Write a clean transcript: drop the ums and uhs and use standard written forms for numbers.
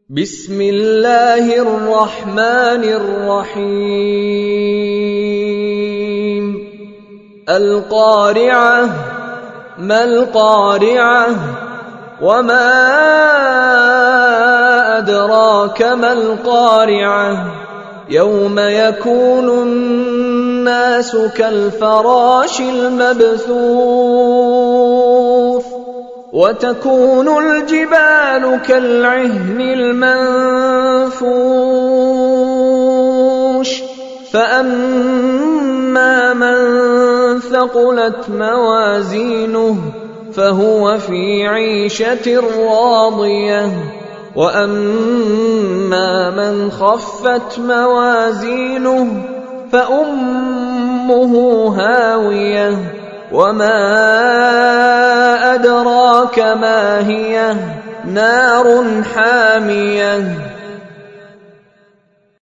بسم الله الرحمن الرحيم القارعة ما القارعة وما أدراك ما القارعة يوم يكون الناس كالفراش المبثوث وتكون الجبال كالعهن المنفوش فأما من ثقلت موازينه فهو في عيشة راضية وأما من خفت موازينه فأمه هاوية وما أدراك ما هي نار حامية